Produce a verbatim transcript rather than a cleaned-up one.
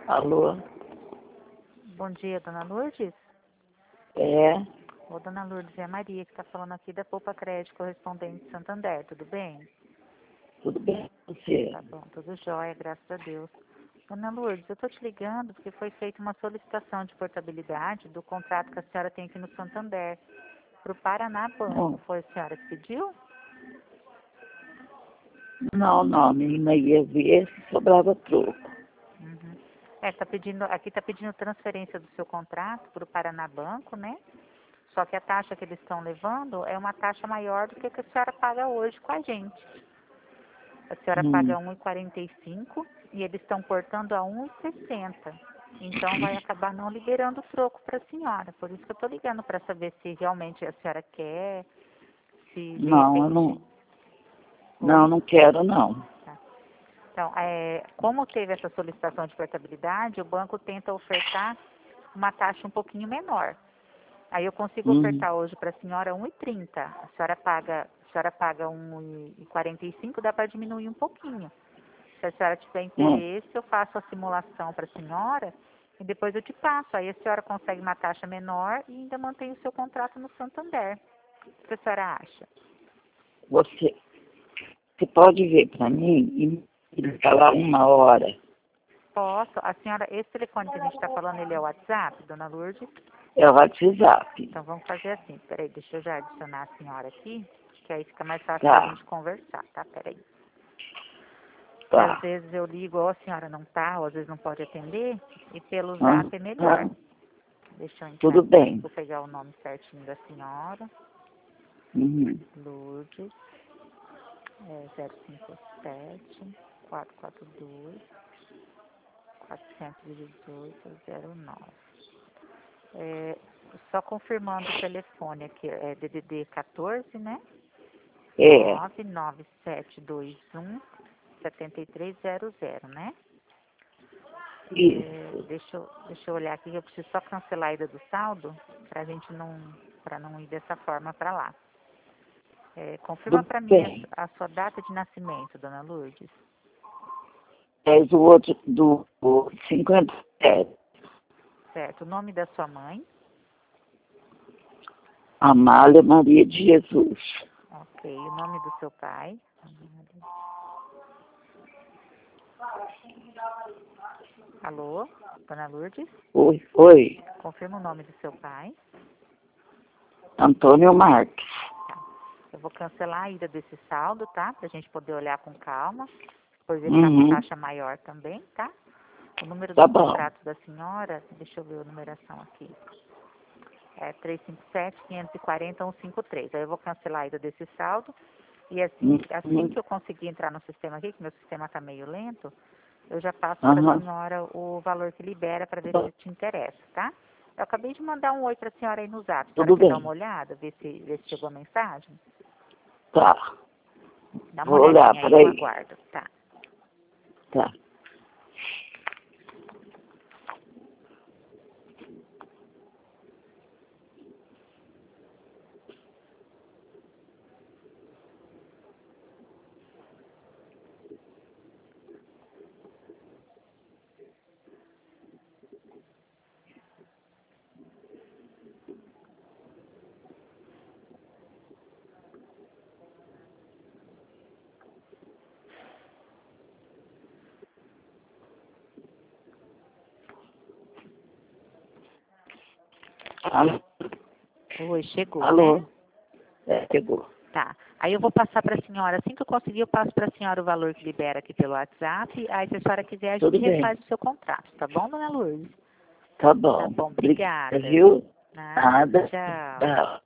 Alô? Bom dia, dona Lourdes. É? Ô, dona Lourdes, é a Maria que está falando aqui da Poupa Crédito Correspondente Santander, tudo bem? Tudo bem com você? Tá bom, tudo jóia, graças a Deus. Dona Lourdes, eu estou te ligando porque foi feita uma solicitação de portabilidade do contrato que a senhora tem aqui no Santander para o Paraná Banco. Não, Foi a senhora que pediu? não, não, a menina ia ver se sobrava troco. Uhum. É, tá pedindo, aqui está pedindo transferência do seu contrato para o Paraná Banco, né? Só que a taxa que eles estão levando é uma taxa maior do que a que a senhora paga hoje com a gente. A senhora Hum. paga um real e quarenta e cinco centavos e eles estão cortando a um real e sessenta centavos. Então vai acabar não liberando o troco para a senhora. Por isso que eu estou ligando para saber se realmente a senhora quer, se de Não, eu repente. não, não, Oi? não quero não. Tá. Então, é, como teve essa solicitação de portabilidade, o banco tenta ofertar uma taxa um pouquinho menor. Aí eu consigo Hum. ofertar hoje para a senhora um real e trinta centavos. A senhora paga, a senhora paga um real e quarenta e cinco centavos, dá para diminuir um pouquinho. Se a senhora tiver Hum. interesse, eu faço a simulação para a senhora e depois eu te passo. Aí a senhora consegue uma taxa menor e ainda mantém o seu contrato no Santander. O que a senhora acha? Você, você pode ver para mim e me falar uma hora. Posso. A senhora, esse telefone que a gente está falando, ele é o WhatsApp, dona Lourdes? É o WhatsApp. Então vamos fazer assim. Peraí, deixa eu já adicionar a senhora aqui, que aí fica mais fácil da Tá, gente conversar, tá? Peraí. Que às tá. vezes eu ligo, ó, a senhora não tá, ou às vezes não pode atender, e pelo Ah, zap é melhor. ah, Deixa eu entrar tudo aqui, bem. vou pegar o nome certinho da senhora. Uhum. Lourdes, é, zero cinco sete, quatro quatro dois, quatro um oito, zero nove. É, só confirmando o telefone aqui, é D D D quatorze, né? É, nove nove sete dois um, sete três zero zero, né? É, isso. deixa, eu, deixa eu olhar aqui, eu preciso só cancelar a ida do saldo para a gente não, para não ir dessa forma para lá. É, confirma Tudo para mim a, bem. a sua data de nascimento, dona Lourdes. É o outro do do cinquenta e sete. Certo. O nome da sua mãe. Amália Maria de Jesus. Ok. O nome do seu pai. Alô, dona Lourdes? Oi, oi. Confirma o nome do seu pai. Antônio Marques. Tá. Eu vou cancelar a ida desse saldo, tá? Pra gente poder olhar com calma. Depois ver se tá com Uhum. taxa maior também, tá? O número Tá do bom. contrato da senhora, deixa eu ver a numeração aqui. É três cinco sete, quinhentos e quarenta, cento e cinquenta e três. Aí eu vou cancelar a ida desse saldo. E assim, assim Uhum. que eu conseguir entrar no sistema aqui, que meu sistema está meio lento, eu já passo para a Aham. senhora o valor que libera para ver se te interessa, tá? Eu acabei de mandar um oi para a senhora aí no zap. A senhora Tudo quer dar uma bem. olhada, ver se, ver se chegou a mensagem? Tá. Dá uma Vou olhar, olhadinha aí, eu peraí. aguardo, tá? Tá. Alô? Oi, chegou, né? Alô? É, chegou. Tá. Aí eu vou passar para a senhora, assim que eu conseguir, eu passo para a senhora o valor que libera aqui pelo WhatsApp. Aí, se a senhora quiser, a gente Tudo bem. refaz o seu contrato, tá bom, dona Lourdes? Tá Tá bom. bom, Obrigada, obrigada. viu? Nada, Nada. tchau. Tchau.